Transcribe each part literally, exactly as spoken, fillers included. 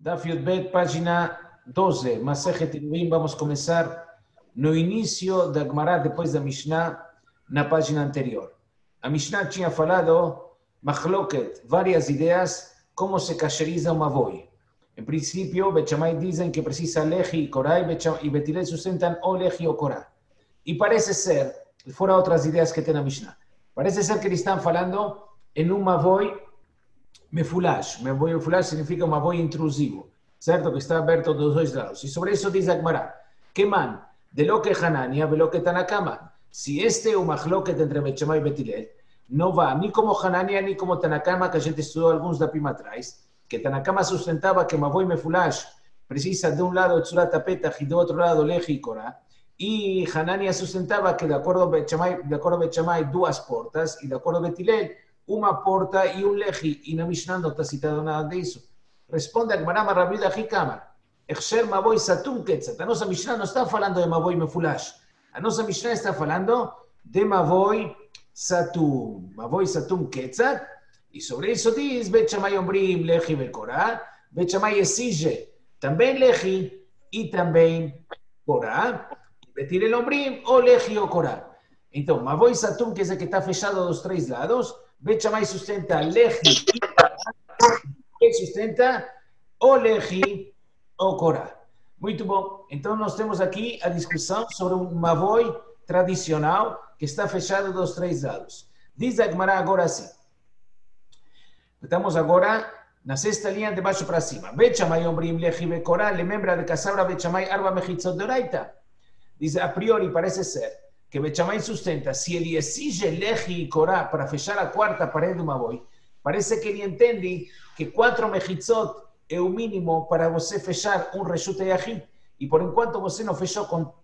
Daf Yudbet, página doze, Masejet Iluvim, vamos a comenzar no início da Gemara, depois da Mishnah, na página anterior. A Mishnah tinha falado, Machloket, várias ideias, como se cacheriza uma voi. Em princípio, Bet Shammai dizem que precisa leji e korá, e Bet Hillel sustentam ou leji ou korá. E parece ser, fora outras ideias que tem na Mishnah, parece ser que eles estão falando em uma voi mefulash. Mavoi mefulash significa uma voi intrusivo, certo? Que está aberto dos dois lados. E sobre isso diz a Gemara, que man, de lo que Hanania, de lo que Tanakama. Se este é o machloket entre Bet Shammai e Bet Hillel, não vai nem como Hanania, nem como Tanakama, que a gente estudou alguns da pima atrás, que Tanakama sustentava que Mavoi mefulash precisa de um lado Tzurat Petach e do outro lado Leji e Korá, e Hanania sustentava que de acordo a Bet Shammai, de acordo a Bet Shammai, duas portas, e de acordo a Bet Hillel, uma porta e um leji, e na Mishnah não está citado nada disso. Responde a Gemara Marabida Hikama, Echsher Mavoi Satum Ketzat. A nossa Mishnah não está falando de Mavoi Mefulash. A nossa Mishnah está falando de Mavoi Satum. Mavoi Satum Ketzat. E sobre isso diz, Bet Shammai Ombrim Leji Vekorá. Bet Shammai exige também leji e também korá. Bet Hillel Ombrim ou leji ou korá. Então, Mavoi Satum, quer dizer que está fechado dos três lados. Bet Shammai sustenta leji e korá. Ele sustenta ou leji ou korá. Muito bom. Então, nós temos aqui a discussão sobre um mavoi tradicional que está fechado dos três lados. Diz a Gemara agora assim. Estamos agora na sexta linha de baixo para cima. Bet Shammai ombrim leji ve korá, lembra de Casabra Bet Shammai arba mechitzot de oraita. Diz, a priori parece ser que Bet Shammai sustenta, se ele exige leji e korá para fechar a quarta parede do mavoi, parece que ele entende que quatro mechitzot é o mínimo para você fechar um reshut yachid. E por enquanto você não fechou com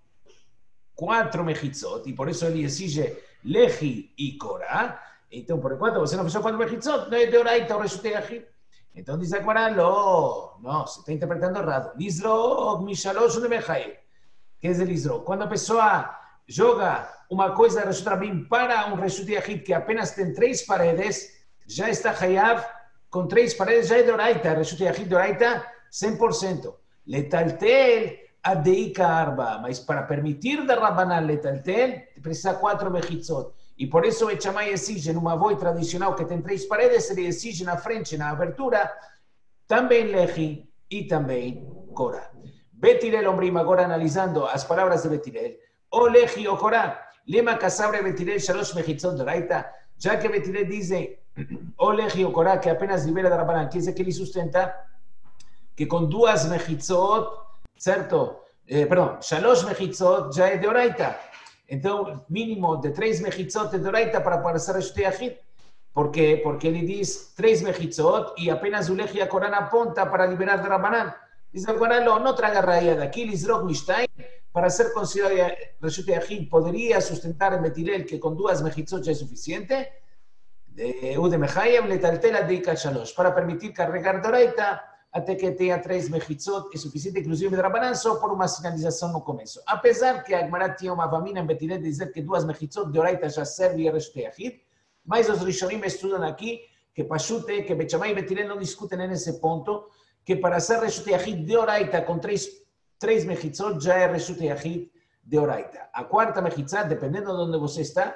quatro mechitzot, e por isso ele exige leji e korá. Então, por enquanto você não fechou quatro mechitzot, não é de oraita o reshut yachid. Então diz a Gemara, não, não, você está interpretando errado. Lizrok mishalosh unemechayev. O que é lizrok? Quando a pessoa joga uma coisa de reshut rabim para um reshut yachid que apenas tem três paredes, já está hayav com três paredes, já é de oraita, reshut yachid de oraita, cem por cento. Letaltel adeika arba, mas para permitir da Rabbanan letaltel, precisa quatro mechitzot. E por isso Bet Shammai exige, numa voi tradicional que tem três paredes, ele exige na frente, na abertura, também leji e também korá. Bet Hillel ombrim, agora analisando as palavras de Bet Hillel, o leji o korá, lema kasabre Bet Hillel shalosh mechitzot de oraita, já que Bet Hillel diz o leji o korá, que apenas libera da Rabbanan, quer dizer que ele sustenta que com duas mechitzot, certo? Eh, perdão, shalosh mechitzot já é de oraita. Então, mínimo de três mechitzot de oraita para parecer reshut yachid. Por quê? Porque ele diz três mechitzot e apenas o leji e a korá na ponta para liberar da Rabbanan. Diz agora, não, não traga raia daqui, lizrok mishtain, para ser considerado reshut yachid, poderia sustentar em Bet Hillel que com duas mechitzot já é suficiente. O de mechayev letaltel adeika shalosh, para permitir carregar de oraita até que tenha três mechitzot, é suficiente, inclusive de Rabbanan, só por uma sinalização no começo. Apesar que a Gemara tinha uma família em Bet Hillel de dizer que duas mechitzot de oraita já servem a reshut yachid, mas os Rishonim estudam aqui que Pashute, que Bet Shammai e Bet Hillel não discutem nesse ponto, que para ser reshut yachid de oraita com três, três mechitzot já é reshut yachid de oraita. A quarta mechitzot, dependendo de onde você está,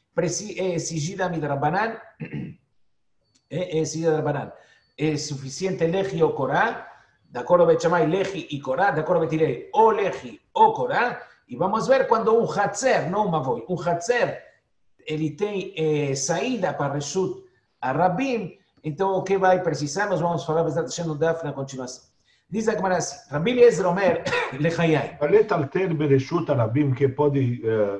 é exigida a Rabbanan, é exigida a Rabbanan. É suficiente leji ou korá, de acordo a Bet Shammai, leji e korá, de acordo a Bet Hillel, ou leji ou korá, e vamos ver quando um hatzer, não uma voi, um hatzer, ele tem eh, saída para reshut a rabim, então o que vai precisar, nós vamos falar no daf na continuação. Diz a Gemara assim, Rabbi Eliezer Omer, lechayai. לטלטל ברשות הרבים כפודי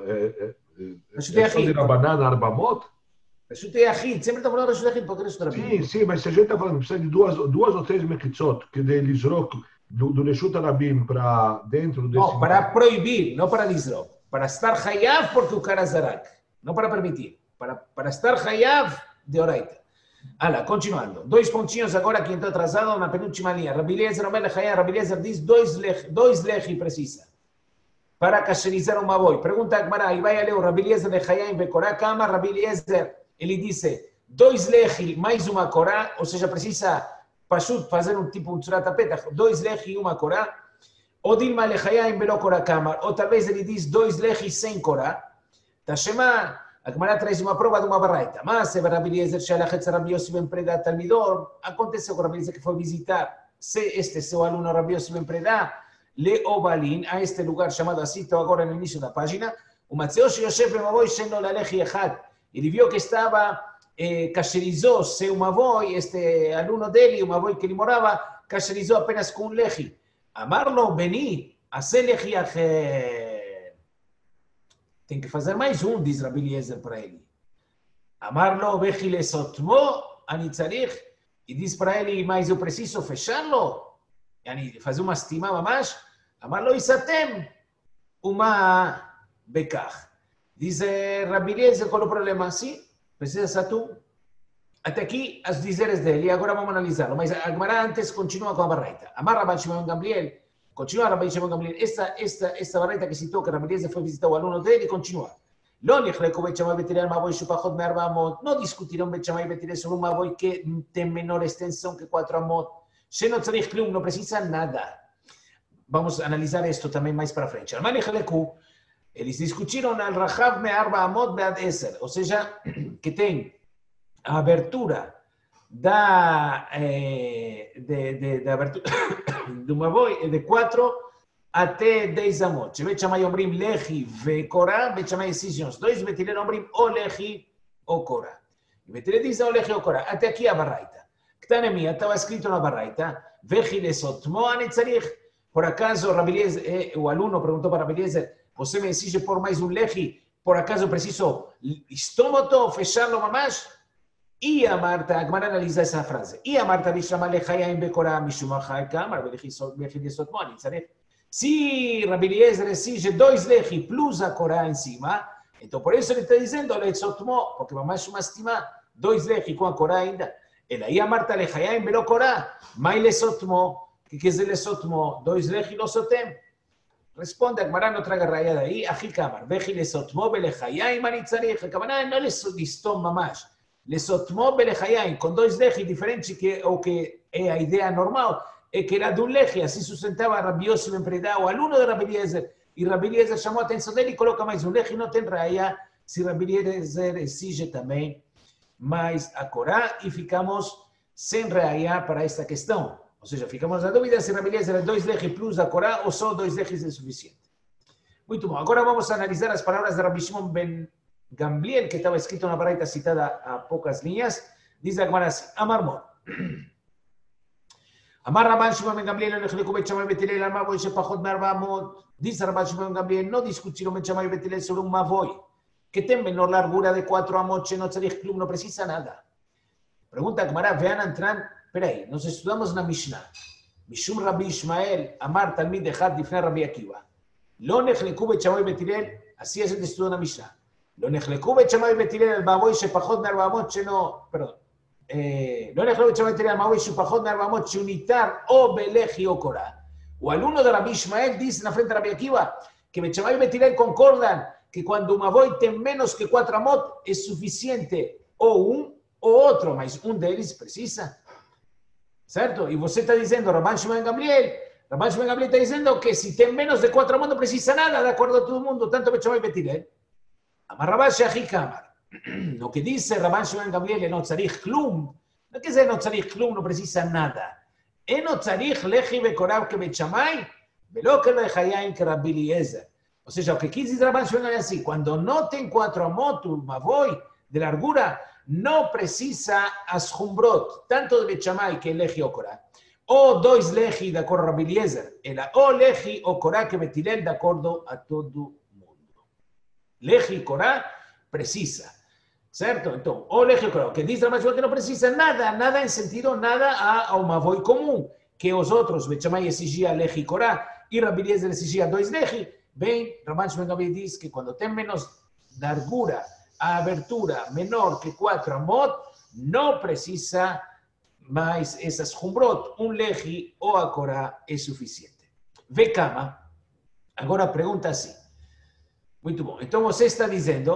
de Rabbanan arbamot? Reshut yachid, sempre está falando reshut yachid, porque reshut rabim. Sim, sim, mas se a gente está falando, precisa de duas, duas ou três mechitzot, que de lizrok, do, do reshut rabim para dentro desse... Não, para proibir, não para lizrok. Para estar hayav porque o cara zarak. Não para permitir. Para, para estar hayav de oraita. Olha, continuando. Dois pontinhos agora que entrou atrasado na penúltima linha. Rabbi Eliezer Omer lechayai, Rabbi Eliezer diz dois lechi, dois lechi precisa para cacherizar uma boi. Pergunta a Gemara, e vai a ler o Rabbi Eliezer lechayai em Bekorá, Kama, Rabbi Eliezer, ele disse dois lechi mais uma korá, ou seja, precisa Pashut, fazer um tipo um tzurat petach, dois lechi e uma corá, ou dilma lechayim belo corá kamar, ou talvez ele diz dois lechi sem corá, Tashema, a Gemara traz uma prova de uma baraita. Mas, Rabbi Eliezer, Shalachet Rabbi Yossi ben Preda Talmidor, aconteceu com Rabbi Eliezer que foi visitar este seu aluno Rabbi Yossi ben Preda, Le Obalin, a este lugar chamado assim, estou agora no início da página, o Matzeo Yosef Mavoi Sheno Lalechi Echad. Ele viu que estava, eh, cacherizou seu Mavoi, este aluno dele, o Mavoi que ele morava, cacherizou apenas com um lechi. Amarlo, Beni, hace lechi acher. Tem que fazer mais um, diz Rabbi Eliezer para ele. Amarlo, Bechi lesotmo, ani tzarich, e diz para ele, mas eu preciso fechá-lo, fazer uma estima mamash. Amarlo, isatem, uma bekach. Diz Rabbi Eliezer, qual é o problema? Sim, precisa satu. Até aqui, as dizeres dele, agora vamos analisá-lo. Mas a Gemara antes continua com a barraita. Amar Rabban Shimon Gamliel, continua Rabban Shimon Gamliel. Esta, esta, esta barraita que citou, que Rabbi Eliezer foi visitar o aluno dele, continua. Não discutirão Bet Shammai e Bet Hillel sobre um mavoi que tem menor extensão que quatro amot. Sheno tzarich klum, não precisa nada. Vamos analisar isto também mais para frente. Eles discutiram al rachav me arba amot bead eser, ou seja, que tem a abertura da, eh, de, de, de abertura do mavoi de quatro até dez amot. Bet Shammai omrim lechi ve korah, Bet Shammai exigem os dois, Bet Hillel omrim o lechi o korah. E Bet Hillel diz o lechi o korah. Até aqui a barraita. Ktanemia, estava escrito na barraita, vechi lesotmo ani tzarich. Por acaso, Rabbi Eliezer, eh, o aluno perguntou para Rabbi Eliezer, você me exige por mais um lechi, por acaso preciso estômago, fechá-lo mamash? E a Marta, a Gemara analisa essa frase. E a Marta bishama lechayim bekorah mishum achai kamar vechi lesotmo ani tzarich. Se Rabbi Eliezer exige dois lechi plus a Corá em cima, então por isso ele está dizendo lesotmo, porque mamash uma estima, dois lechi com a Corá ainda. Ele aí a Marta lechayim belo Corá, mai lesotmo, que quer dizer lesotmo, dois lechi lo sotem. Responde a Gemara, não traga raia daí, achi kamar, vechi lesotmo belechayim ani tzarich. A Gemara não lesotmo mamash, lesotmo belechayim, com dois lechi diferentes que o que é a ideia normal. É que era de um lechi, assim sustentava Rabbi Yossi ben Preda, o aluno de Rabbi Eliezer, e Rabbi Eliezer chamou a atenção dele e coloca mais um lechi, não tem raia, se Rabbi Eliezer exige também mais a Corá, e ficamos sem raia para esta questão. Ou seja, ficamos na dúvida se Rabbi Eliezer é dois lechi plus a Corá ou só dois lechis é suficiente. Muito bom, agora vamos analisar as palavras de Rabbi Shimon ben Gamliel, que estava escrito na baraita citada a poucas linhas. Diz a Gemara assim, Amar Mor. Amar Rabban Shimon ben Gamliel, לא נחלקו בית שמאי ובית הלל על מבוי שפחות מארבע אמות. Dice Rabban Shimon ben Gamliel, no discutiram Bet Shammai y Bet Hillel sobre un mavoi que tem menor largura de cuatro amot, no tzarich klum, no precisa nada. Pregunta a Gemara, vean entran, espera aí, nos estudamos na Mishnah. Mishum Rabbi Ishmael, Amar Talmid Echad Difnei Rabbi Akiva. לא נחלקו בית שמאי ובית הלל, así es el estudio de la Mishnah. לא נחלקו בית שמאי ובית הלל על מבוי שפחות מארבע אמות, no, perdón. לא נחלקו בית שמאי ובית הלל על מבוי שפחות מארבע אמות, שהוא ניתר או בלחי או קורא. O aluno de Rabbi Ishmael dice en la frente de Rabbi Akiva que Bet Shammai y Bet Hillel concordan que cuando un mavoi tem menos que cuatro amot es suficiente o un o otro, mas un de ellos precisa. ¿Cierto? Y você está diciendo, Rabban Shimon ben Gamliel, Rabban Shimon ben Gamliel está diciendo que si tem menos de cuatro amot no precisa nada, de acuerdo a todo el mundo, tanto Bet Shammai y Bet Hillel. Amar Rabban Sheachi Kamar. Lo que dice Rabban Shimon ben Gamliel, no tzarich klum, no que dice no tzarich klum, no precisa nada. Eno tzarich lechi bekorah que Bet Shammai, velo que lechayim que Rabbi Eliezer. O sea, o que quis dizer Rabban Shimon é assim, quando não tem quatro amot, o mavoi de largura, não precisa as humbrot, tanto de Bet Shammai que lechi ou korah, ou dois lechi de acordo a Rabbi Eliezer, ela ou lechi ou korah que Bet Hillel de acordo a todo mundo. Lechi e korah precisa. ¿Cierto? Entonces, o lechi korah, que dice Rabban Shimon que no precisa nada, nada en sentido, nada a, a un mavoi común, que os outros, Bet Shammai exigia lechi e korah, e Rabbi Eliezer exigia dois lechi. Bem, Rabban Shimon ben Gamliel diz que quando tem menos largura, a abertura menor que quatro amot, não precisa mais essas humbrot, um lechi ou a korah é suficiente. Vekama, agora pergunta assim. Muito bom. Então você está dizendo,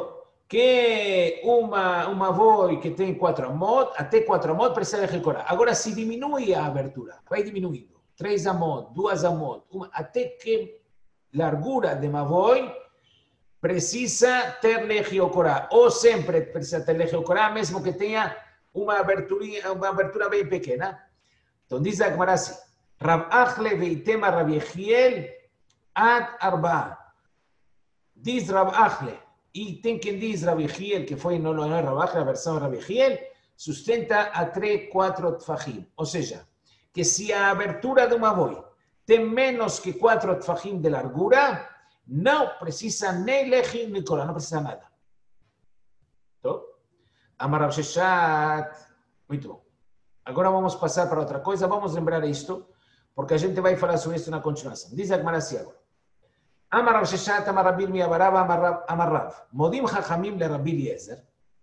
que uma, uma voi que tem quatro amot, até quatro amot precisa de Corá. Agora, se diminui a abertura, vai diminuindo. Três amot, duas amot, uma, até que largura de uma voi precisa ter Legio Corá. Ou sempre precisa ter Legio Corá, mesmo que tenha uma abertura, uma abertura bem pequena. Então, diz a Gemara assim, Rav Achle veitema Rav Yechiel ad arba. Diz Rav Achle, e tem quem diz Rav Yechiel, que foi no, no Rav Achle, a versão Rav Yechiel, sustenta a três, quatro tfachim. Ou seja, que se a abertura de uma voi tem menos que quatro tfachim de largura, não precisa nem leji nem corá, não precisa nada. Então, Amar Rav Sheshat, muito bom. Agora vamos passar para outra coisa, vamos lembrar isto, porque a gente vai falar sobre isso na continuação. Diz a Gemara assim agora. Amar Rav Sheshat, Amar Rabbi Yirmiyah bar Abba, Amar Rav. Modim Chachamim le Rabbi Eliezer.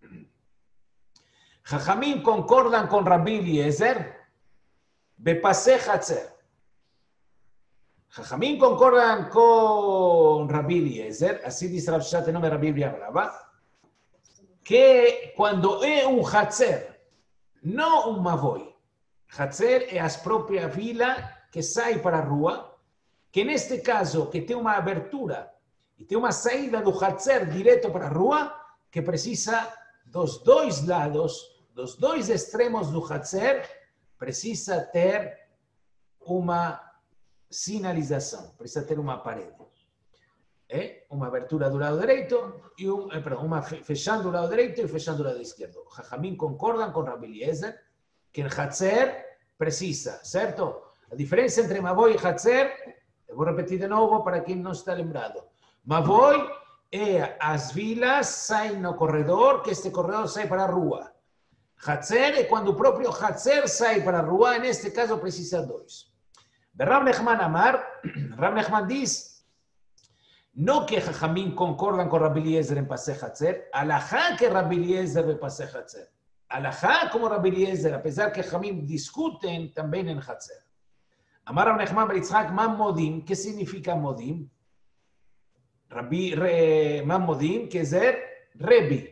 Chachamim concordam com Rabbi Eliezer bepaseh Hatzer. Chachamim concordam com Rabbi Eliezer, assim diz Rav Sheshat, em nome de Rabbi Yirmiyah bar Abba, que quando é um Hatzer, não uma voi. Hatzer é a própria vila que sai para a rua, que neste caso, que tem uma abertura e tem uma saída do Hatzer direto para a rua, que precisa dos dois lados, dos dois extremos do Hatzer, precisa ter uma sinalização, precisa ter uma parede. É uma abertura do lado direito e um, eh, perdão, uma fechando do lado direito e fechando do lado esquerdo. Jajamim concordam com Rabbi Eliezer que el Hatzer precisa, certo? A diferença entre Mavoi e Hatzer, eu vou repetir de novo para quem não está lembrado. Mavoi é as vilas saem no corredor, que este corredor sai para a rua. Hatzer é quando o próprio Hatzer sai para a rua, neste caso precisa dois. Rav Nechman Amar, Rav Nechman diz, no que Jajamim concordan con Rabbi Eliezer en Pasej Hatzer, alajá que Rabbi Eliezer en Pasej Hatzer. Alajá como Rabbi Eliezer, a pesar que Jajamim discuten también en Hatzer. Amar Rav Nechman bar Yitzhak, man modim, ¿qué significa modim? Rabbi, re, man modim, que es el Rebi.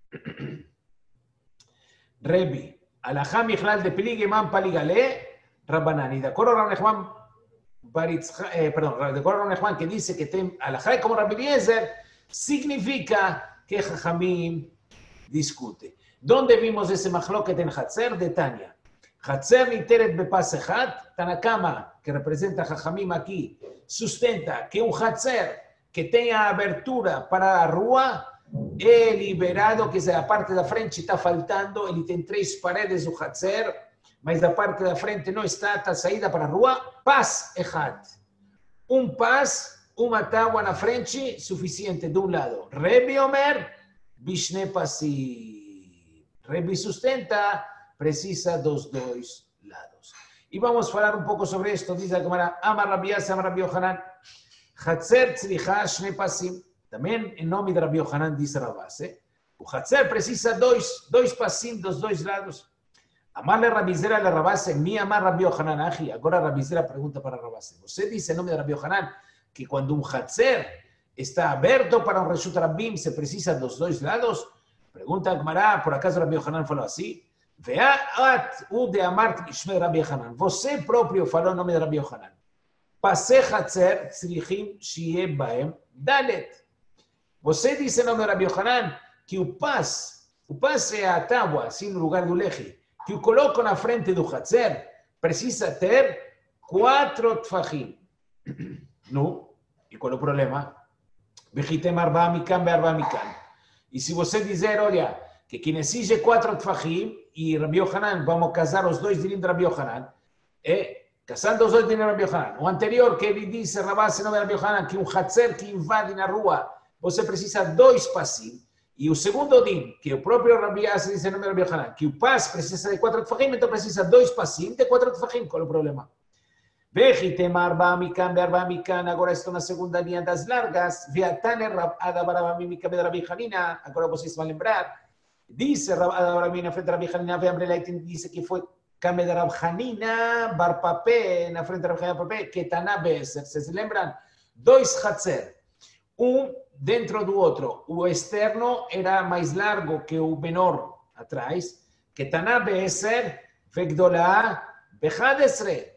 Rebi. Alajá michlal de pilig, man paligale, Rabbanani. De acuerdo Rav Nechman Eh, perdón, de acuerdo a Juan que dice que tem alajá como Rabbi Eliezer, significa que Jajamim discute. ¿Dónde vimos ese machloket en Hatzer? De Tania. Hatzer niteret bepasejat, Tanakama, que representa Jajamim aquí, sustenta que un Hatzer que tenga abertura para la rua é liberado, que a parte da frente está faltando, ele tem três paredes do Hatzer, mas da parte da frente não está, está saída para a rua, paz echad. Um paz, uma tábua na frente, suficiente de um lado. Rebi Omer, bishne pasi. Rebi sustenta, precisa dos dois lados. E vamos falar um pouco sobre isto. Diz a Gemara, Amar Rabbi Yasa, Amar Rabbi Yohanan, Hatzer tzricha shne pasim. Também, em nome de Rabbi Yohanan, diz Ravase, o Hatzer precisa dois, dois pasim dos dois lados. Amarle Rabbi Zera le Ravase, mi amar Rabbi Yohanan Aji. Agora Rabbi Zera pergunta para Ravase. Você diz em nome de Rabbi Yohanan que quando um Hatzer está aberto para um Reshut Rabbim, se precisa dos dois lados? Pergunta a Gemara, por acaso Rabbi Yohanan falou assim? Ve'at u de amart bishme Rabbi Yohanan. Você próprio falou em nome de Rabbi Yohanan. Pasei Hatzer tzrichim shiye baem dalet. Você disse em nome de Rabbi Yohanan que o paz, o paz é a tábua, assim no lugar do leje, que o coloco na frente do Hatzer, precisa ter quatro tfachim. No, e qual é o problema? Bechitem arba mikan be'arba mikan. E se você dizer, olha, que quem exige quatro tfachim, e Rabbi Yohanan, vamos casar os dois dinim de Rabbi Yohanan, é, casando os dois dinim de Rabbi Yohanan. O anterior, que ele disse, Ravase, não é Rabbi Yohanan, que um Hatzer que invade na rua, você precisa dois passim. E o segundo din, que o próprio Rabbi Yasa diz em nome de Rabbi Yohanan, que o paz precisa de quatro tefachim, então precisa dois passim de quatro tefachim. Qual é o problema? Vechitem arba mikan be'arba mikan, agora estou na segunda linha das largas, ve'atane adabaraba mikan be'Rabbi Hanina, agora vocês vão lembrar, disse adabaraba na frente de Rabbi Hanina, ve'amrelaitin disse que foi Kame de Rabbi Hanina, bar papé, na frente de Rabbi Hanina, papé, que taná be'eser, vocês se lembram? Dois Hatzer, um dentro do outro, o externo era mais largo que o menor atrás, que Taná Be'eser Vegdolá Bechadesre.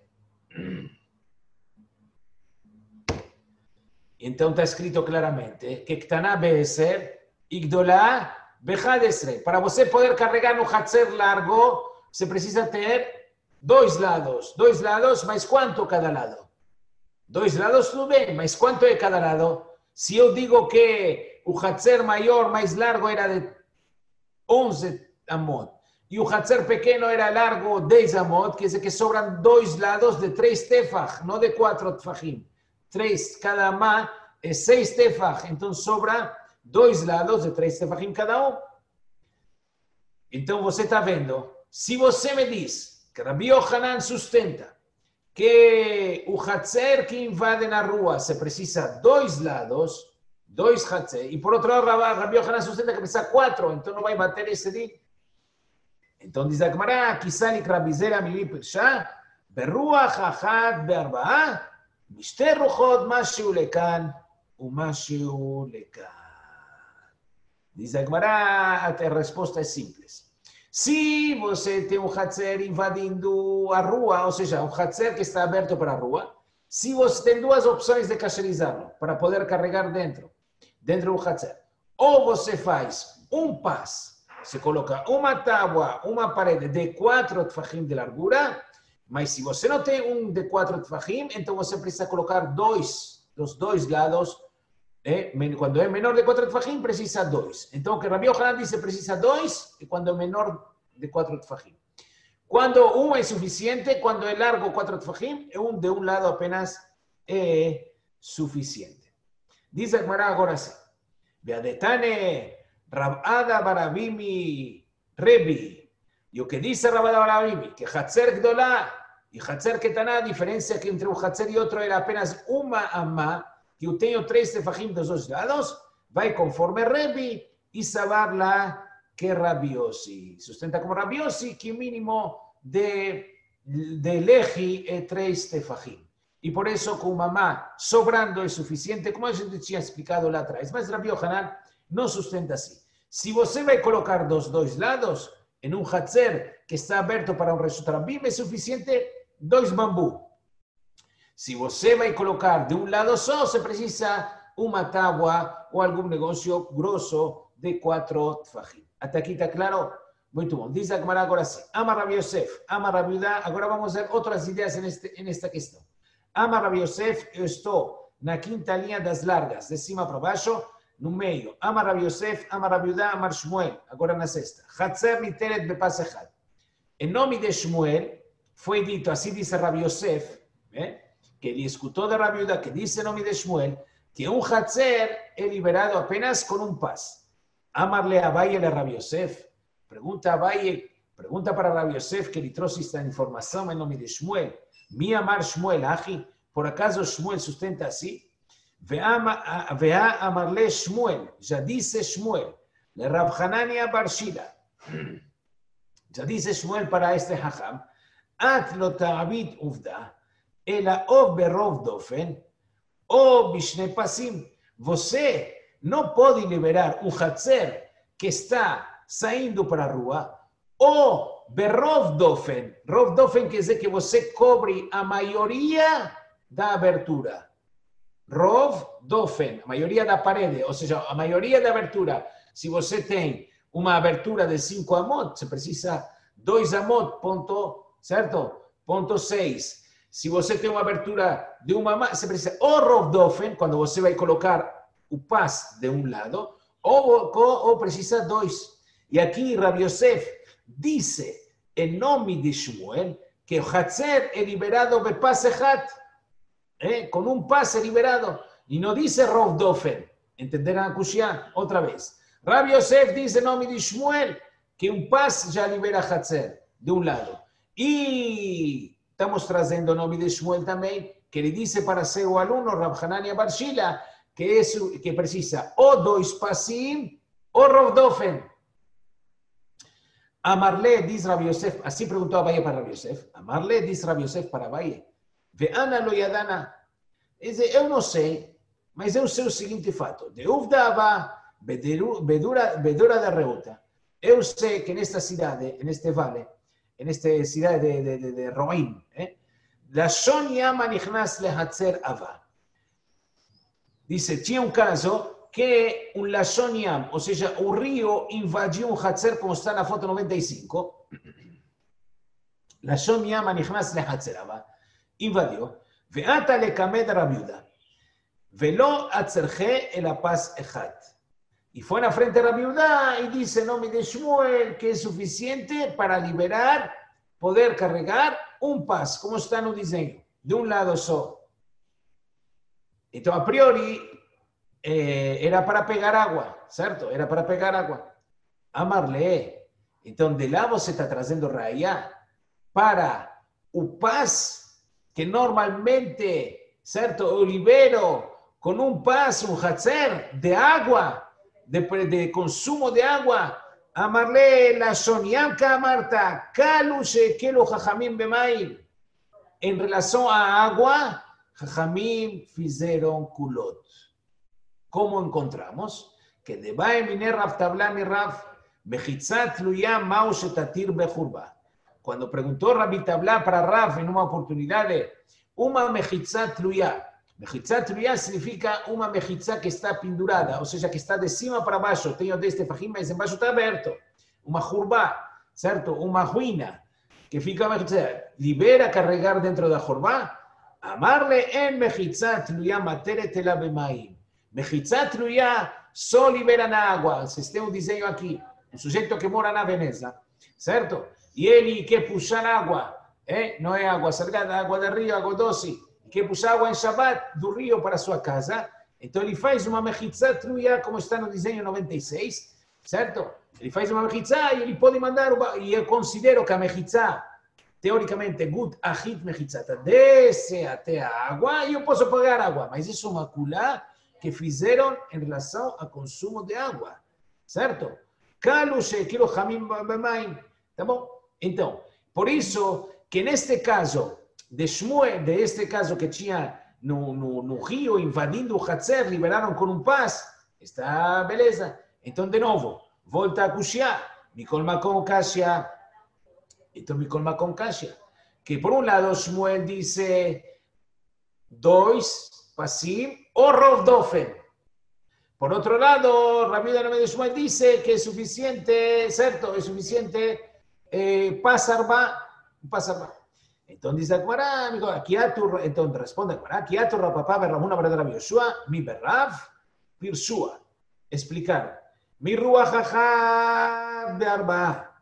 Então está escrito claramente que Taná Be'eser Igdolá Bechadesre. Para você poder carregar no Hatzer largo, você precisa ter dois lados. Dois lados, mas quanto cada lado? Dois lados tudo bem, mas quanto é cada lado? Se eu digo que o Hatzer maior, mais largo, era de onze amot, e o Hatzer pequeno era largo dez amot, quer dizer que sobram dois lados de três tefach, não de quatro tefachim. Três, cada amá é seis tefach, então sobra dois lados de três tefachim cada um. Então você está vendo, se você me diz que Rabi Yohanan sustenta que o Hatzer que invade na rua se precisa dois lados, dois Hatzer, e por outro lado Rabi Yohanan sustenta que precisa quatro, então não vai bater esse din. Então diz a Gemara, Kisalik Rabizera Mili Pirsha, Beruach Achad Be'arba'ah, Mishte Ruchot Mashiu Lekan, Umashiu Lekan. Diz a Gemara, a resposta é simples. Se você tem um Hatzer invadindo a rua, ou seja, um Hatzer que está aberto para a rua, se você tem duas opções de kasherizá-lo, para poder carregar dentro, dentro do Hatzer. Ou você faz um pas, você coloca uma tábua, uma parede de quatro tefachim de largura, mas se você não tem um de quatro tefachim, então você precisa colocar dois, dos dois lados. Eh, quando é menor de quatro tefachim, precisa dois. Então, o que Rabi Yohanan diz precisa dois, e quando é menor de quatro tefachim. Quando um é suficiente, quando é largo quatro tefachim, um de um lado apenas é suficiente. Diz a Gemara agora assim. Beadetane Rabada Barabimi Rebi. E o que diz Rabada Barabimi? Que Hatzer Gdolá e Hatzer Ketaná, a diferença que entre um Hatzer e outro era apenas uma amá, que eu tenho três tefachim dos dois lados, vai conforme Rebi e sabar lá que Rabi Yossi. Sustenta como Rabi Yossi que o mínimo de, de leji é três tefachim. E por isso, com mamá sobrando é suficiente, como a gente tinha explicado lá atrás. Mas Rabi Yohanan não sustenta assim. Se você vai colocar dos dois lados, em um Hatzer que está aberto para um Reshut Rabim, é suficiente dois bambu. Se você vai colocar de um lado só, você precisa uma tábua ou algum negócio grosso de quatro tefachim. Até aqui está claro? Muito bom. Diz a Gemara agora sim. Ama Rabi Yosef, ama Rabi Yudá. Agora vamos ver outras ideias neste, nesta questão. Ama Rabi Yosef, eu estou na quinta linha das largas, de cima para baixo, no meio. Ama Rabi Yosef, ama Rabi Yudá, ama Shmuel. Agora na sexta. Hatzer niteret bepasechad. Em nome de Shmuel, foi dito, assim diz Rabi Yosef, eh? que ele escutou de Rabi Yudá, que disse em nome de Shmuel, que um Hatzer é liberado apenas com um pas. Amarle a Abaye a Rabi Yosef. Pergunta a Abaye, pergunta para Rabi Yosef, que ele trouxe esta informação em nome de Shmuel. Mi amar Shmuel, ahi, por acaso Shmuel sustenta assim? Vea amarle Shmuel, já disse Shmuel, le Rav Hanania bar Shila. Já disse Shmuel para este hacham, at lo ta'abit uvda, ela ou berov dofen, ou bishne pasim. Você não pode liberar um Hatzer que está saindo para a rua, ou berov dofen. Rov dofen quer dizer que você cobre a maioria da abertura. Rov dofen, a maioria da parede, ou seja, a maioria da abertura. Se você tem uma abertura de cinco amot, você precisa dois amot, ponto, certo? Ponto seis. Se você tem uma abertura de uma, você precisa ou rov dofen, quando você vai colocar o pas de um lado, ou, ou, ou precisa dois. E aqui Rabi Yosef disse, em nome de Shmuel, que o Hatzer é liberado bepaz echat, eh? com um pas é liberado, e não dice rov dofen. Entenderam a Kushia? Outra vez. Rabi Yosef diz em nome de Shmuel, que um pas já libera Hatzer, de um lado. E estamos trazendo o nome de Shmuel também, que ele disse para seu aluno, Rav Hanania bar Shila, que, isso, que precisa ou dois pasim ou rov dofen. Amarle, diz Rabi Yosef, assim perguntou Abaye para Rabi Yosef, Amarle, diz Rabi Yosef para Abaye, Ve'ana lo yadana, diz, eu não sei, Mas eu sei o seguinte fato. De Uvdava, Bedura da Reuta. Eu sei que nesta cidade, neste vale, nesta cidade de, de, de, de Roim, eh, Lashon Yama Nichnas Lehatzer Ava. Dice, tinha um caso que um Lashon Yam, ou seja, o rio invadiu um Hatzer, como está na foto noventa e cinco. Lashon Yama Nichnas Lehatzer Ava. Invadiu. Veata lekamed Rabi Yehuda. Velo atzerje el apaz ejat. Y fue a frente a Rabi Yehuda y dice, no, mi de Shmuel, que es suficiente para liberar, poder cargar un paz, como está en un diseño, de un lado solo. Entonces, a priori, eh, era para pegar agua, ¿cierto? Era para pegar agua. Amarle. Entonces, de lado se está trayendo raya para un paz que normalmente, ¿cierto? O libero con un paz, un hatzer de agua, de, de consumo de agua. Amarle la Sonianka Marta, Kalushe Kelo Jajamim Bemaim. En relación a agua, Jajamim fizeron kulot. ¿Cómo encontramos? Que de Baemine Raf Tablami Raf, Mechitzat Luya Maushe Tatir Bejurba. Cuando preguntó Rabbi Tabla para Raf en una oportunidad de Uma Mechitzat Luya. Mechitzat Luya significa una mechitzá que está pindurada, o sea, que está de cima para abajo. Tenho deste fajim, mas embaixo está aberto. Uma jurba, certo? Uma ruína, que fica mechitzá. Libera carregar dentro da jurba. Amarle en mechitzat Luya materet ela bemaim. Mechitzat Luya só libera na água. Vocês têm um desenho aqui. Um sujeito que mora na Veneza, certo? E ele quer puxar água. Eh? Não é água salgada, água do rio, água doce. Que puxa água em Shabbat do rio para sua casa, então ele faz uma mechitzá truia, como está no desenho noventa e seis, certo? Ele faz uma mechitzá e ele pode mandar, e eu considero que a mechitzá, teoricamente, gut ahit mechitzá, desce até a água e eu posso pagar água, mas isso é uma culá que fizeram em relação ao consumo de água, certo? Kalu shekilu hamim b'mayim, tá bom? Então, por isso que neste caso, de Shmuel, de este caso que tinha no, no, no rio invadindo o Hatzer, liberaram com um paz, está beleza. Então, de novo, volta a Kushia, Mikol Makom Kashia. Então, Mikol Makom Kashia. Que por um lado, Shmuel dice dois pasim ou Rov Dofen. Por outro lado, Rabbi Yehuda de Shmuel dice que é suficiente, certo? É suficiente eh, pasarba, pasarba. Entonces dice Agmará, amigo, aquí a tu, entonces responde Agmará, aquí a tu rapapá, berramuna, verdadera Yoshua, mi berrav, pirsua. Explicar. Mi ruajaja de arba.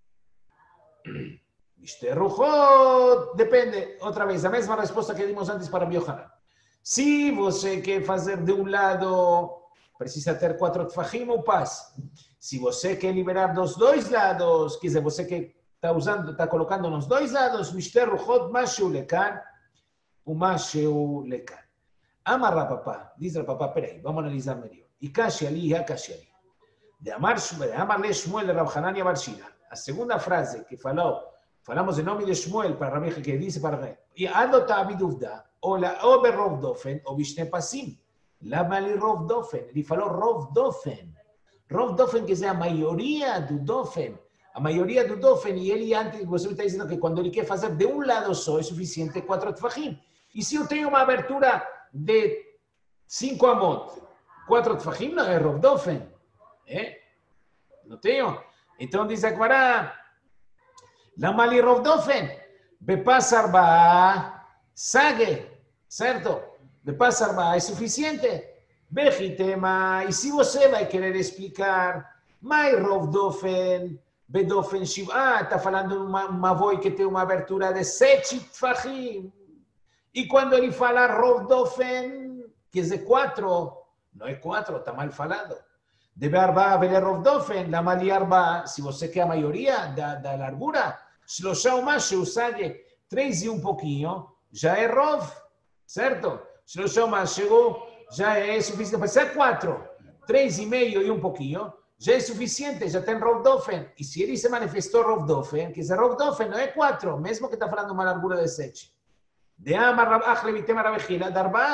Viste rujot, depende. Otra vez, la misma respuesta que dimos antes para Biohanan. Si você quer fazer de um lado, precisa ter quatro tfajim ou paz. Se você quer liberar dos dois lados, quer dizer, você quer está usando, está colocando nos dois lados, Mishter Ruchot, Mashu Lekan, o Mashu Lekan. Ama Rapapá, diz Rapapá, peraí, vamos analisar melhor. E Kashi ali, e Kashi ali. De Amar Shmuel, Amar Le Shmuel de Rav Hanan e Barshila. A segunda frase que falou, falamos em nome de Shmuel para Rabi, que disse para Rabi, e Adota Abiduvda, ou Berrov Dofen, ou Bishne Pasim. Lama li Rov Dofen, ele falou Rov Dofen. Rov Dofen, que é a maioria do Dofen. A maioria do Dofen, e ele antes, você está dizendo que quando ele quer fazer de um lado só, é suficiente quatro tfachim. E se eu tenho uma abertura de cinco amot, quatro tfachim não é Rov Dofen. É? Não tenho? Então diz a Gemara, lama li Rov Dofen, bepasar ba sage, certo? Bepasar ba é suficiente. Bejitema, e se você vai querer explicar, mai Rov Dofen, Bedofen Shiva, está falando uma, uma voz que tem uma abertura de sete tfachim. E quando ele fala Rov Dofen, quer dizer quatro, não é quatro, está mal falado. Deve arba vele Rov Dofen, la mali arba, se você quer a maioria da, da largura, שלושה ומשהו, sabe, três e um pouquinho, já é Rov, certo? שלושה ומשהו, já é suficiente, pode ser quatro, três e meio e um pouquinho, já é suficiente, já tem Rov Dofen. E se ele se manifestou Rov Dofen, que esse Rov Dofen não é quatro, mesmo que está falando uma largura de sete. De Amar Rav Achle Vitem Rav Echila, Darba,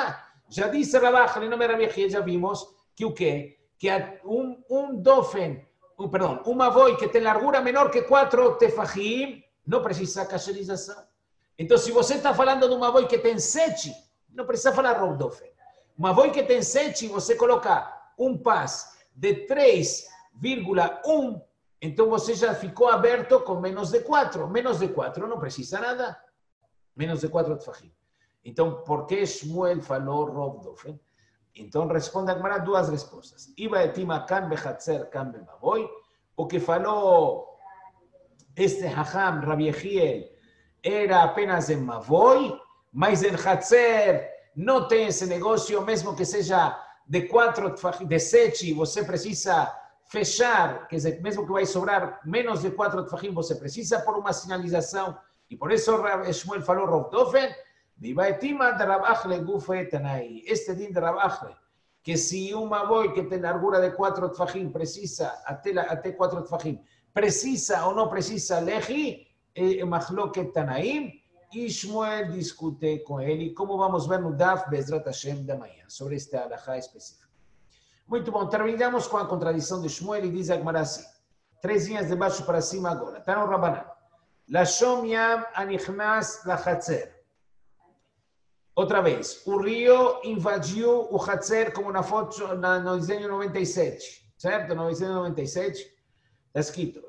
Já disse Rabach, no me Rabiechia, já vimos que o quê? Que um, um dofen, um, perdão, uma voi que tem largura menor que quatro tefahim, não precisa cacherização. Então, se você está falando de uma voi que tem sete, não precisa falar Rov dofen. Uma voi que tem sete, você coloca um pas de três vírgula um, então você já ficou aberto com menos de quatro. Menos de quatro não precisa nada. Menos de quatro tefahim. Então, por que Shmuel falou Rov dofen? Então, responde a Gemara duas respostas. Iba etima kan bechatzer kan bemavoy. O que falou este Hacham, Rabbi Yehiel, era apenas em Mavoy, mas em Hatzer não tem esse negócio, mesmo que seja de quatro, de sete, você precisa fechar, quer dizer, mesmo que vai sobrar menos de quatro tefahim, você precisa por uma sinalização, e por isso Shmuel falou Rov dofen. Vivaetima de Rav Achle Gufe Tanai. Este din de Rav Achle, que si uma voi que tem largura de quatro tefahim precisa, até, até quatro tefahim, precisa ou não precisa leji, eh, Machloket Tanaim, e Shmuel discute com ele, como vamos ver no Daf Bezrat Hashem da manhã, sobre este alahá específico. Muito bom, terminamos com a contradição de Shmuel e diz a Gemara assim, três linhas de baixo para cima agora. Está no Rabanan. Lashom Yam Anichnas Lachatzer. Outra vez, o rio invadiu o Hatzer como na foto, na, no desenho noventa e sete, certo? No desenho noventa e sete, está escrito,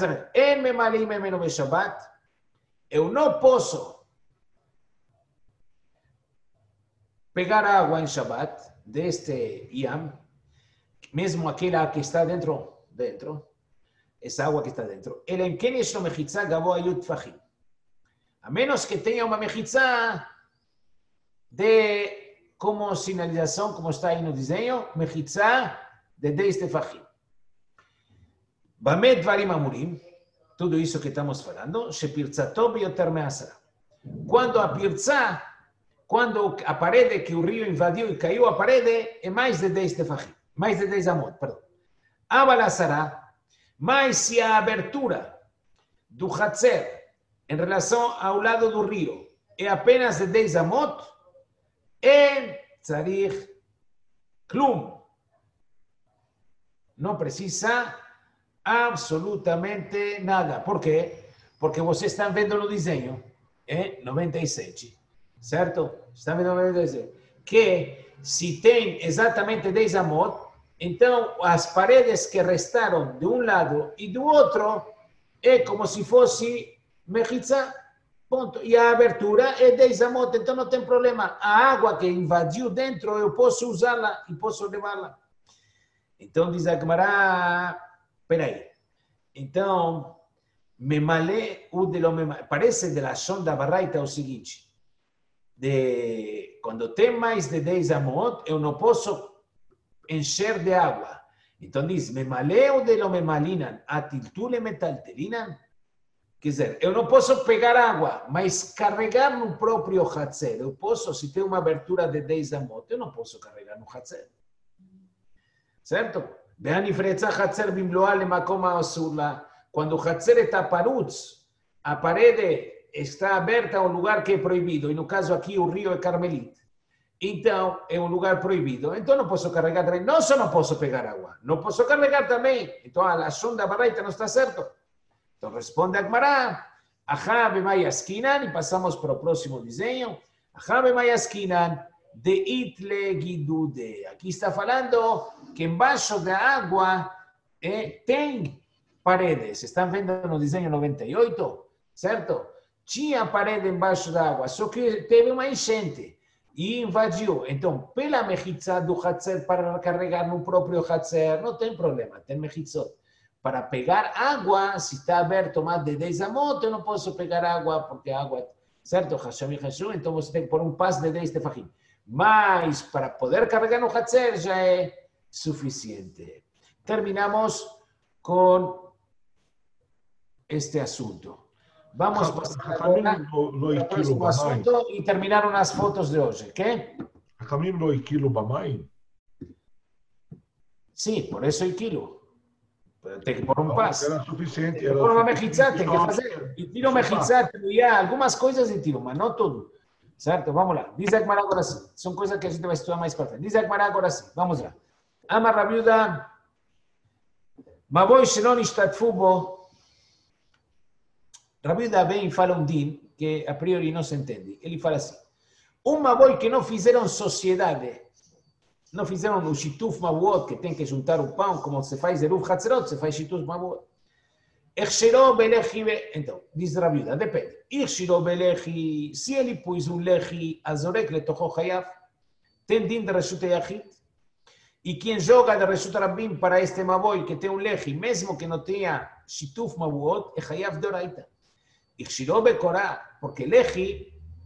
eu não posso pegar água em Shabbat, deste Yam, mesmo aquela que está dentro, dentro, essa água que está dentro, ele em quem é mechitza gavoa yud tefahim. A menos que tenha uma mechitza de, como sinalização, como está aí no desenho, mechitza de dez tefahim. Bamed varim amurim, tudo isso que estamos falando, shepirtzato bioter me'asara. Quando a pirtza, quando a parede que o rio invadiu e caiu a parede, é mais de dez tefahim, mais de dez amot, perdão. Abalasara, mas se a abertura do Hatzer em relação ao lado do rio é apenas de dez amot, en tzarich klum. Não precisa absolutamente nada. Por quê? Porque vocês estão vendo no desenho, é noventa e sete, certo? Estão vendo no noventa e sete. Que se tem exatamente dez amot, então as paredes que restaram de um lado e do outro é como se fosse mechitza. Ponto. E a abertura é dez amot, então não tem problema. A água que invadiu dentro, eu posso usá-la e posso levá-la. Então diz a Gemara, peraí. Então, memale o de lo memale. Parece de la Shon da Baraita o seguinte, de, quando tem mais de dez amot, eu não posso encher de água. Então diz, memale o de lo memalinan, atiltule metalterinan. Quer dizer, eu não posso pegar água, mas carregar no próprio Hatzer. Eu posso, se tem uma abertura de dez amot, eu não posso carregar no Hatzer. Certo? Quando o Hatzer está parutz, a parede está aberta a um lugar que é proibido. E no caso aqui o rio é Carmelite. Então, é um lugar proibido. Então não posso carregar também. Não só não posso pegar água, não posso carregar também. Então a ação da Baraita não está certo. Então responde a Gemara, Ajá bemayaskinan, e passamos para o próximo desenho. Ajá bemayaskinan, de itle gidude. Aqui está falando que embaixo da água eh, tem paredes. Estão vendo no desenho noventa e oito, certo? Tinha parede embaixo da água, só que teve uma enchente e invadiu. Então, pela mechitza do Hatzer para carregar no próprio Hatzer, não tem problema, tem mechitzot. Para pegar água, se está aberto mais de dez amot, eu não posso pegar água, porque a água, certo? Então você tem que pôr um passo de dez tefahim. Mas para poder carregar no Hatzer já é suficiente. Terminamos com este assunto. Vamos passar agora ao próximo assunto e terminaram as fotos de hoje, ok? Hamim lo ikilo bamaim? Sim, por isso ikilo. Tem que pôr um passo. Era suficiente. Tem que pôr uma mechizá, tem que fazer. E tiro mechizá, algumas coisas e tiro, mas não tudo. Certo? Vamos lá. Diz a Gemara agora sim. São coisas que a gente vai estudar mais para frente. Diz a Gemara agora sim. Vamos lá. Ama Rabiuda, Mavoi Shelon Ishtatfu Bo. Rabiuda vem e fala um din que a priori não se entende. Ele fala assim. Um Mavoi que não fizeram sociedade, não fizeram o Shituf Mavuot, que tem que juntar o pão, como se faz Eruv Hatzerot, se faz Shituf Mavuot. Echshirou belechi, então, diz Rabiuda, depende. Echshirou belechi, se ele pôs um lechi azorek letocho hayav, tem din de Reshut Yachid, e quem joga de Reshut Rabim para este Mavoi, que tem um lechi, mesmo que não tenha Shituf Mavuot, é hayav doraita. Echshirou bekorá, porque lechi,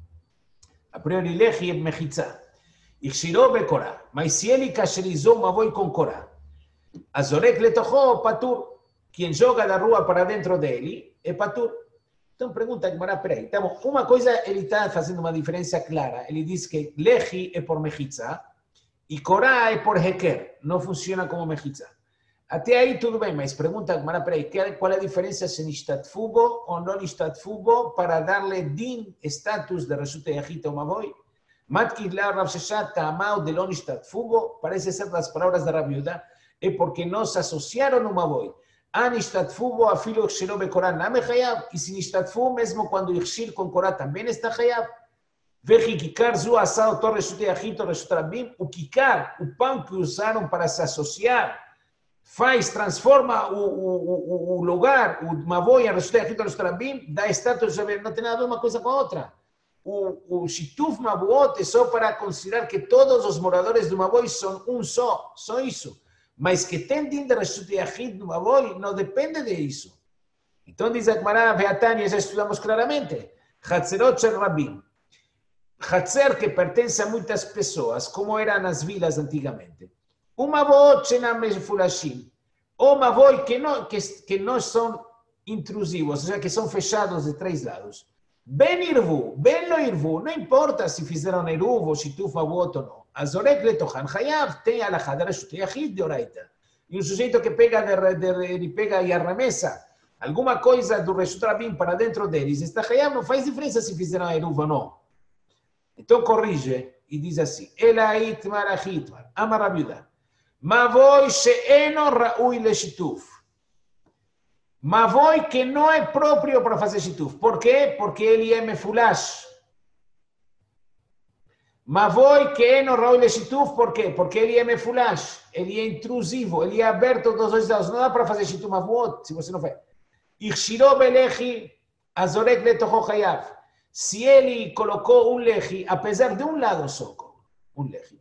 a priori lechi é mechitza. Echshirou bekorá, mas se ele kasherizou Mavoi com korá, azorek letocho patur, quem joga da rua para dentro dele é patur. Então pergunta, Gemara, peraí. Então, uma coisa, ele está fazendo uma diferença clara. Ele diz que lechi é por mechitza e korá é por heker. Não funciona como mechitza. Até aí tudo bem, mas pergunta, Gemara, peraí, qual é a diferença se nishtatfubo ou não nishtatfubo para darle din, status de Reshut Yachid ou Mavoi? Matkid la Rav Sheshat ta'amau de lo nishtatfubo, parece ser das palavras da Rabiuda, é porque não se associaram no Mavoi. Anishtatfu bo afilo Echshirou bekorá name hayav, e se nishtatfu mesmo quando Echshir com korá também está hayav. Veji kikar zu asao to Reshut Yachid ou Reshut Rabim, o kikar, o pão que usaram para se associar, faz, transforma o, o, o, o lugar, o Mavoi, a Reshut Yachid ou Reshut Rabim, dá status, não tem nada a ver uma coisa com a outra. O, o Shituf Mavuot é só para considerar que todos os moradores do Mavoi são um só, só isso. Mas que tem din de Reshut Yachid no Mavoi não depende disso. Então diz a Gemara, Beatania, já estudamos claramente, Hatzerot Shel Rabim. Hatzer que pertence a muitas pessoas, como era nas vilas antigamente. O Mavot Shenam Mefulashim. O Mavoi que não, que, que não são intrusivos, ou seja, que são fechados de três lados. Ben Irvu, Ben Lo Irvu, não importa se fizeram Eruv ou Shituf Mavot ou não. Azorek letochan hayav tem a alahá de Reshut Yachid de oraita. E um sujeito que pega, de, de, ele pega e arremessa alguma coisa do Reshut Rabim para dentro deles, está hayav, não faz diferença se fizeram Eruv ou não. Então corrige e diz assim, Ela itmar achitmar, Amar Rabiuda, Mavoi she'eno ra'ui leshituf. Mavoi que não é próprio para fazer Shituf. Por quê? Porque ele é mefulash. Mavoi que é no Raul Shituf, por quê? Porque ele é mefulash, ele é intrusivo, ele é aberto dos dois lados. Não dá para fazer Shituf Mavot se você não faz. Ichshirou belechi azorek letocho hayav. Se ele colocou um lechi, apesar de um lado só, um lechi.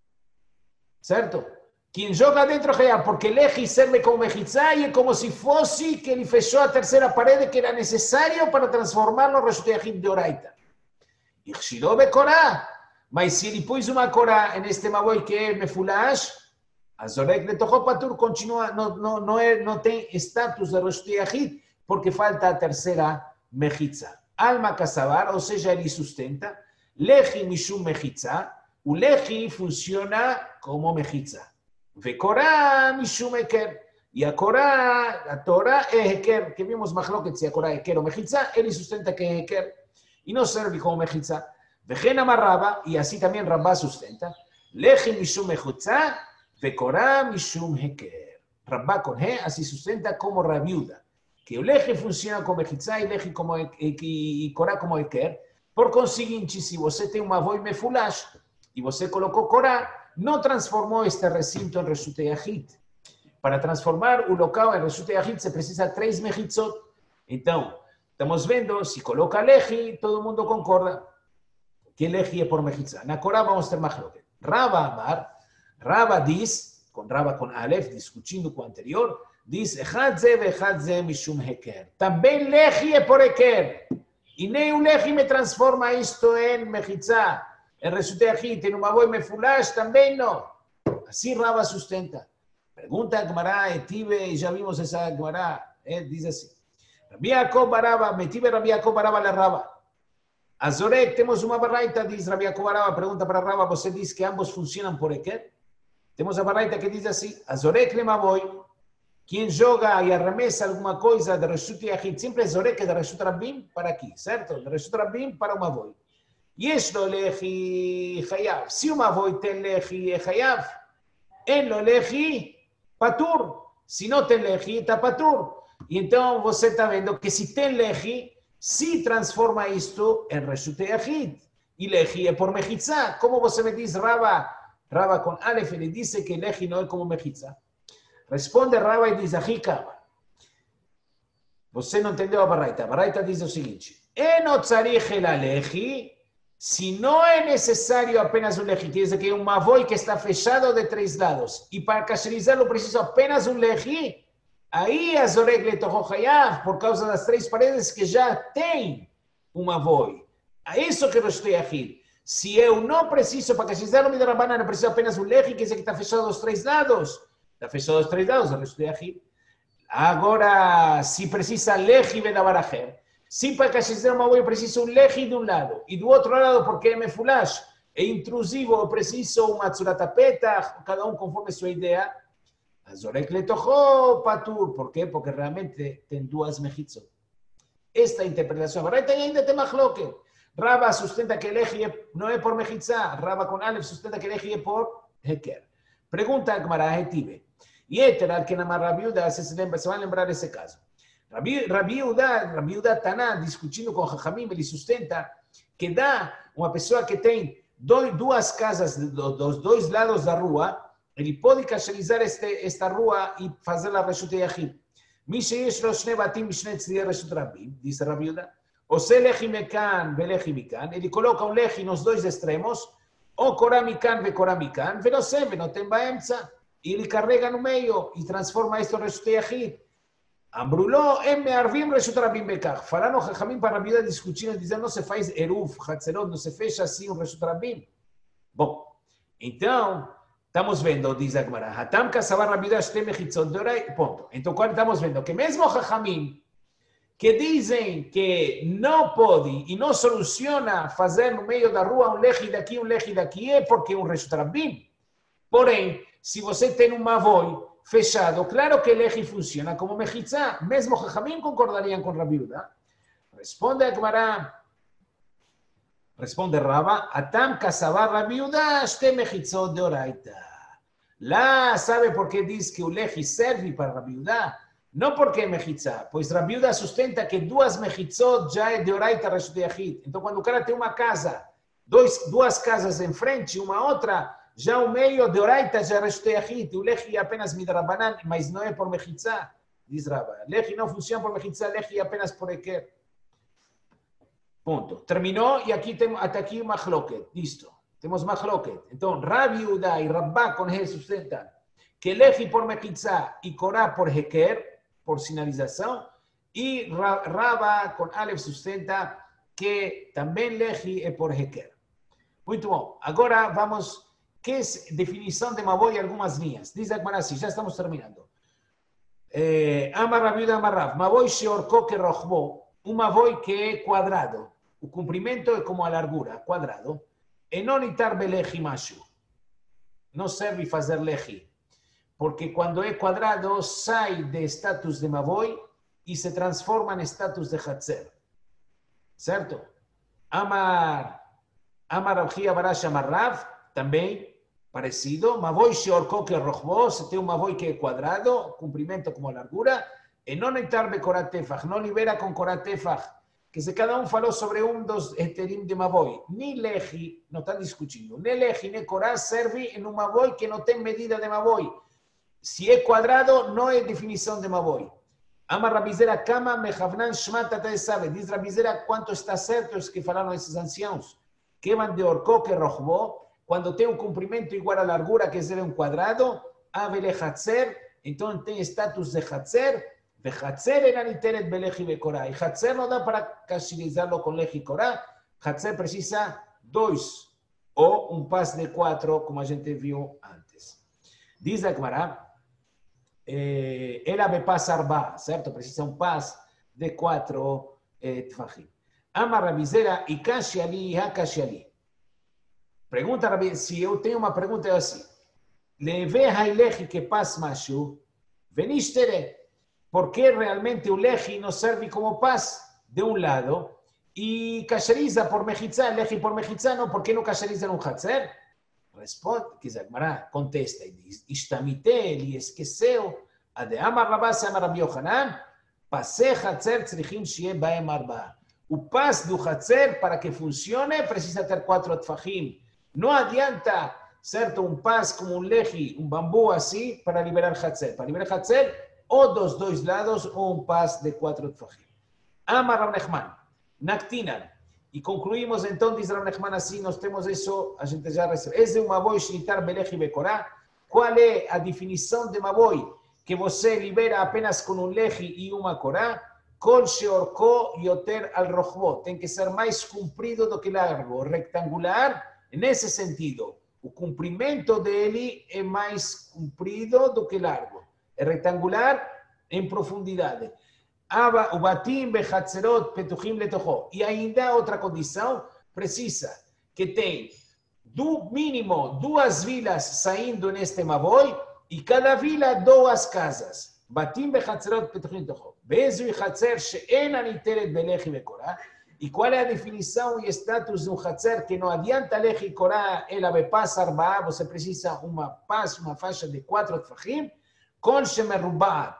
Certo? Quem joga dentro hayav, porque lechi serve como mechitza e é como se fosse que ele fechou a terceira parede que era necessário para transformar no Reshut Yachid de oraita. Ichshirou bekorá. Mas se ele pôs uma korá neste Mavoi que é mefulash, a Zorek letocho patur continua, não, não, não, é, não tem status de Reshut Yachid, porque falta a terceira mechitza. Alma kasavar, ou seja, ele sustenta, lechi mishum mechitza, o lechi funciona como mechitza. Ve korá mishum heker. E a korá, a Torá é heker, que vimos machloket se a korá é heker ou mechitza, ele sustenta que é heker, e não serve como mechitza. Vejen amarraba, y así también Rabá sustenta, lechi mishum mechutza, vekorá mishum heker. Rabá con he, así sustenta como Rabiuda, que o lechi funciona como mechutza y lechi como y korá como heker. Por consiguiente, si você tem uma Mavoi mefulash e você colocou korá, não transformou este recinto em Reshut Yachid. Para transformar o local em Reshut Yachid se precisa três mechitzot. Então, estamos vendo, se coloca lechi, todo mundo concorda que lechi é por mechitza. Na Korá vamos ter machloket. Rava Amar, Rava diz, com Rava com Aleph, discutindo com o anterior, diz, Echad ze ve'echad ze mishum heker. Também lechi é por heker. E nem o lechi me transforma isto em mechitza. Em Reshut Yachid, em uma Mavoi mefulash, também não. Assim Rava sustenta. Pergunta a Gemara, Etive, já vimos essa Gemara, eh, diz assim, Rabi Yaakov Baraba, Metive Rabi Yaakov Baraba le Rava. Azorek, temos uma baraita, diz Rabi Yaakov Baraba, pergunta para Rava, você diz que ambos funcionam por heker? Temos a baraita que diz assim, Azorek le Mavoi, quem joga e arremessa alguma coisa de Reshut Yachid, sempre é Zorek de Reshut Rabim para aqui, certo? De Reshut Rabim para o Mavoi. יש לו לחי חייב. Se uma avó tem לחי חייב, אין לו לחי patur. Se não tem leji, está patur. E então você está vendo que se tem leji, se transforma isto em reshut yachid. E leji é por mechitza. Como você me diz, Rava? Rava com Aleph, ele disse que leji não é como mechitza. Responde Rava e diz, Ahikama. Você não entendeu a Baraita. A Baraita diz o seguinte, Eno tzarich el leji, se não é necessário apenas um leji, quer dizer que é um mavoi que está fechado de três lados, e para kasherizá-lo preciso apenas um leji, aí a zorek letocho hayav, por causa das três paredes que já tem um mavoi. É isso que eu estou aqui. Se eu não preciso, para kasherizá-lo midrabanan, eu preciso apenas um leji, quer dizer que está fechado dos três lados. Está fechado dos três lados, eu estou aqui. Agora, se precisa leji vedavaracher, se para kasherizar uma eu preciso um leji de um lado, e do outro lado, porque é mefulash, é intrusivo, eu preciso uma tzurata petach, cada um conforme sua ideia, azorek letocho patur. Por quê? Porque realmente tem duas mechitzot. Esta interpretação, agora ainda tem machloket. Rava sustenta que leji não é por mechitza, Rava com Aleph sustenta que leji é por heker. Pergunta a Gemara Hetive. E eter, que na Rabi Yehuda, se lembra, se vai lembrar desse caso. Rabi, Rabi Yehuda, Rabi Yehuda Taná, discutindo com Jajamim, ele sustenta que dá uma pessoa que tem dois, duas casas dos dois lados da rua, ele pode kasherizar este, esta rua e fazer a reshut yachid. Mi sheyesh lo shne batim mishne tzidei reshut rabim, diz Rabi Yehuda, ose lechi mekan velechi mikan, ele coloca um lechi nos dois extremos, ou korá mikan ve korá mikan, ולא שם ונותן באמצע, e ele carrega no meio e transforma isto em reshut yachid. אמרו לו, הם מערבים רשות רבים בכך. פלנו חכמים para Rabi Yehuda discutindo, dizendo, não se faz eruv, hatzerot, não se fecha assim um reshut rabim. Bom, então, estamos vendo, diz a Gemara, Hatam kasavar Rabi Yehuda shte mechitzot deorai, ponto. Então, quando estamos vendo que mesmo Chachamim, que dizem que não pode e não soluciona fazer no meio da rua um lechi daqui, um lechi daqui, é porque é um reshut rabim. Porém, se você tem um mavoi fechado, claro que lechi funciona como mechitza. Mesmo Jajamim concordariam com Rabi Yehuda. Responde a Gemara, responde Rava, Atam kasavar Rabi Yehuda shte mechitzot deoraita. Lá, sabe por que diz que o lechi serve para Rabi Yehuda? Não porque é mechitza, pois Rabi Yehuda sustenta que duas mechitzot já é deoraita reshut yachid. Então, quando o cara tem uma casa, dois, duas casas em frente, uma outra, já o meio de oraita já reshut yachid, o lechi é apenas midrabanan, mas não é por mechitza, diz Rava. Lechi não funciona por mechitza, lechi é apenas por eker. Ponto. Terminou e aqui tem até aqui machloket, listo. Temos machloket. Então, Rabi Yehuda e Rabba com He sustentam que lechi por mechitza e korá por heker, por sinalização, e Rava com Aleph sustenta que também lechi é por heker. Muito bom. Agora vamos... Que é definição de mavoi algumas linhas. Diz a Gemara assim, já estamos terminando. Amar Rabi Yehuda Amar Rav, mavoi sheorko que rochbo, um mavoi que é quadrado. O comprimento é como a largura, quadrado. E não nitar belechi mashu. Não serve fazer lechi. Porque quando é quadrado, sai de status de mavoi e se transforma em status de hatzer. Certo? Amar, Amar Rav Chia Barash Amar Rav, também parecido, mavoi sheorko que rochbo, se tem um mavoi que é quadrado, comprimento como a largura, e não entrar be korat tefach, não libera com korat tefach, que se cada um falou sobre um dos heterim de mavoi, ni lechi, não está discutindo, nem lechi, nem korat serve em um mavoi que não tem medida de mavoi. Se é quadrado, não é definição de mavoi. Ama Rabizera Kama Mechavnan Shmata Taesabe, diz Rabizera quanto está certo os que falaram esses anciãos, que van de orko que rochbo, quando tem um comprimento igual à largura, que é um quadrado, avele hatzer, então tem status de hatzer, ve hatzer era niteret belechi ve korá. E hatzer não dá para kasherizá-lo com lechi e korá, hatzer precisa dois, ou um pas de quatro, como a gente viu antes. Diz a Gemara, ela me passa arba, certo? Precisa um pas de quatro tfachim. Ama Rabizera, e kashi ali, ha kashi ali. Pergunta, Rabi, se eu tenho uma pergunta é assim. Leve hailechi que paz mashu, venishtere. Porque realmente o lechi não serve como paz de um lado y casheriza por mejizá, leji por mejizá, ¿no? ¿Por qué no casheriza en un hatzer? Responde, que Zagmará contesta y dice, Ishtamite, li esqueceu, ade amar rabá se amar Rabbi Yohanan, pase hatzer tzrichim shie baem arba. O pas do hatzer, para que funcione, precisa ter quatro tfachim. No adianta, certo, un pas como un leji, un bambú así, para liberar hatzer. Para liberar hatzer, o dos dois lados, o un pas de quatro tfachim. Amar Rav Nechman, naktinan. E concluímos então, diz Rav Nechman assim, nós temos isso, a gente já recebeu. Esse é um mavoi shlitar belechi bekorá. Qual é a definição de mavoi? Que você libera apenas com um lechi e uma korá. Kol sheorko yoter al rochbo. Tem que ser mais comprido do que largo. Rectangular, nesse sentido. O comprimento dele é mais comprido do que largo. É retangular em profundidade. O batim bechatzerot petuchim letocho. E ainda outra condição precisa que tem do mínimo duas vilas saindo neste mavoi e cada vila duas casas. Batim bechatzerot petuchim letocho. Bezu e chatzer she'en aniteret belechi bekorá. E qual é a definição e status de um chatzer que não adianta lechi e korá, ela bepaz arbaá, você precisa uma paz, uma faixa de quatro tfachim, kol shemerubaat.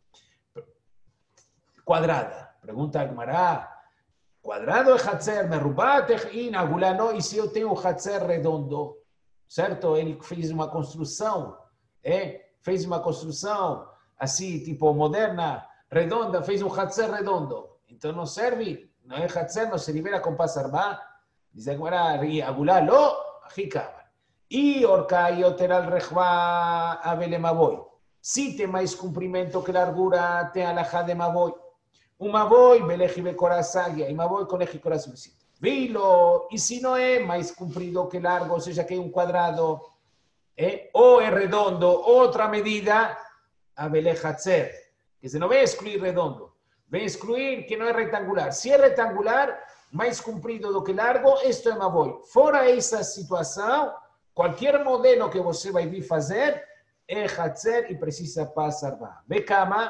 Quadrada. Pergunta a Gemara, quadrado é hatzer, merubat é inagulano, e se eu tenho um hatzer redondo, certo? Ele fez uma construção, é? Fez uma construção assim, tipo moderna, redonda, fez um hatzer redondo. Então não serve, não é hatzer, não se libera com pasarba. Diz a Gemara, agulalo, hikaba. E orca e oteral rechva avele mavoi. Se tem mais comprimento que largura, tem alajá de mavoi. Um mavoi, belechi bekorá sagia, e mavoi com lechi korá solicita. Vilo, e se não é mais comprido que largo, ou seja, que é um quadrado, é, ou é redondo, outra medida, a belecha hatzer, que se não vai excluir redondo, vai excluir que não é retangular. Se é retangular, mais comprido do que largo, isto é mavoi. Fora essa situação, qualquer modelo que você vai vir fazer, é hatzer e precisa passar lá. Becama,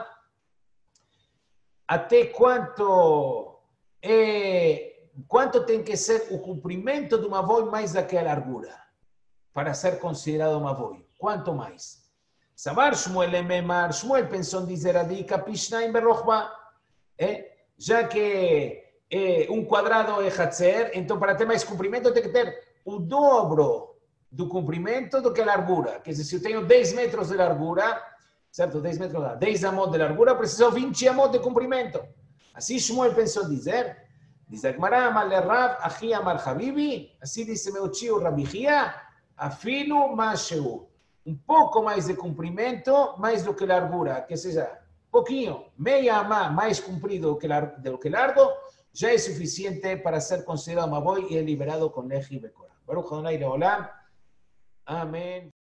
até quanto é, quanto tem que ser o comprimento de uma mavoi mais do que a largura para ser considerado uma mavoi? Quanto mais? Sabar Shmuel Lememar, Shmuel pensou em dizer a dica Pishnaim Berochba, é? Já que é, um quadrado é hatzer, então para ter mais comprimento tem que ter o dobro do comprimento do que a largura. Quer dizer, se eu tenho dez metros de largura, certo? dez metros, dez amot de largura, preciso vinte amot de comprimento. Assim Shmuel pensou dizer, diz a Gemara, Amar le Rav, Achi Amar Habibi, assim disse meu tio Rabi Chia, afilo masheu. Um pouco mais de comprimento, mais do que largura, que seja pouquinho, meia amá mais comprido do que, lar do que largo, já é suficiente para ser considerado mavoi e é liberado com lechi bekorá. Baruch Adonai leolam. Amém.